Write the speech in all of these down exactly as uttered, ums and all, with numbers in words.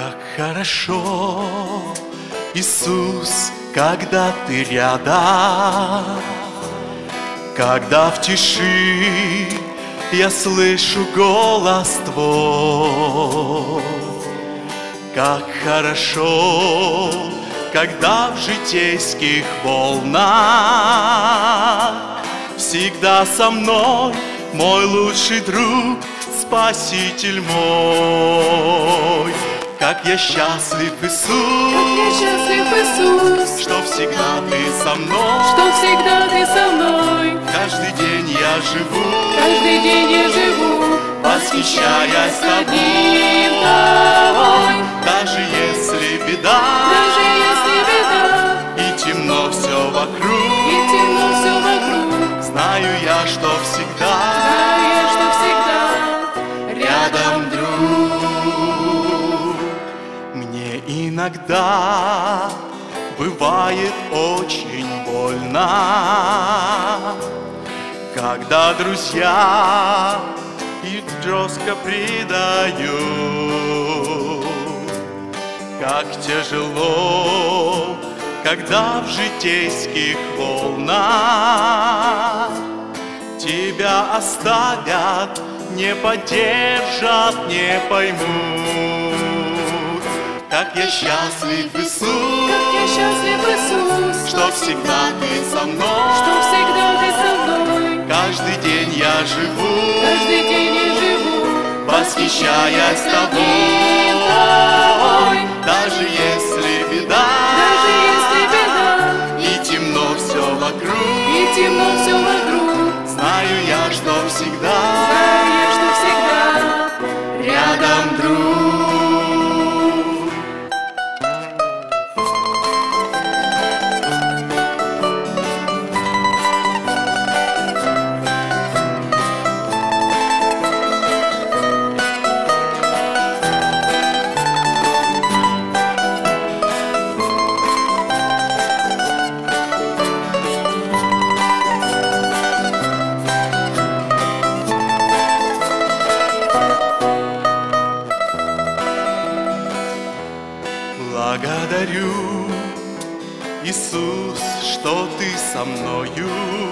Как хорошо, Иисус, когда Ты рядом, когда в тиши я слышу голос Твой. Как хорошо, когда в житейских волнах всегда со мной мой лучший друг, Спаситель мой. Как я счастлив, Иисус, как я счастлив, Иисус, что всегда Ты со мной, что всегда Ты со мной. Каждый день я живу, каждый день я живу, восхищаясь Тобой. Даже если беда, даже если беда, и темно все вокруг, и темно все вокруг, знаю я, что всегда, знаю я, что всегда рядом друг. Мне иногда бывает очень больно, когда друзья их жестко предают. Как тяжело, когда в житейских волнах тебя оставят, не поддержат, не поймут. Как я счастлив, Иисус, как я счастлив, Иисус, что всегда Ты со мной, что всегда Ты со мной. Каждый день я живу, каждый день я живу, восхищаясь Тобой. Даже если беда, даже если беда, и темно все вокруг, и темно все вокруг, знаю я, что всегда, знаю я, что всегда рядом друг. Благодарю, Иисус, что Ты со мною.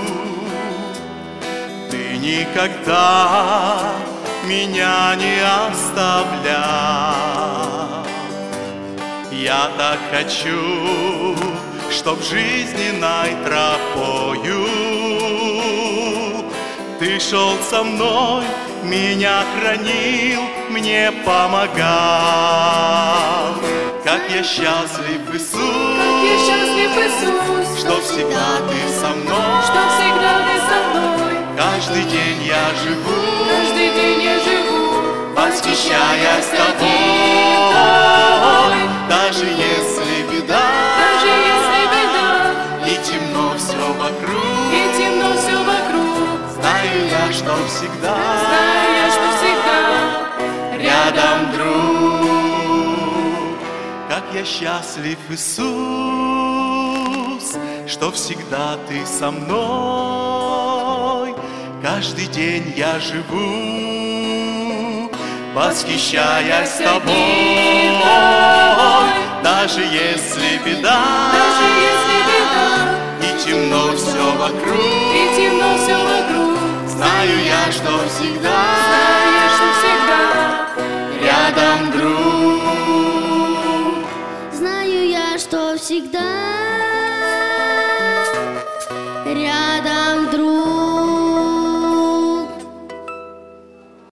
Ты никогда меня не оставлял. Я так хочу, чтоб жизненной тропою Ты шел со мной, меня хранил, мне помогал. Как я счастлив, Иисус, как я счастлив, Иисус, что всегда Ты со мной, что всегда Ты со мной. Каждый день я живу, каждый день я живу, восхищаясь Тобой. Даже если беда, даже если беда, и темно все вокруг, и темно все вокруг, знаю я, что всегда, знаю я, что всегда рядом друг. Как я счастлив, Иисус, что всегда Ты со мной. Каждый день я живу, восхищаясь Тобой. Даже если беда, даже если беда, и темно все вокруг, и темно все вокруг, знаю я, что всегда, знаю я, что всегда рядом друг. Знаю я, что всегда рядом друг.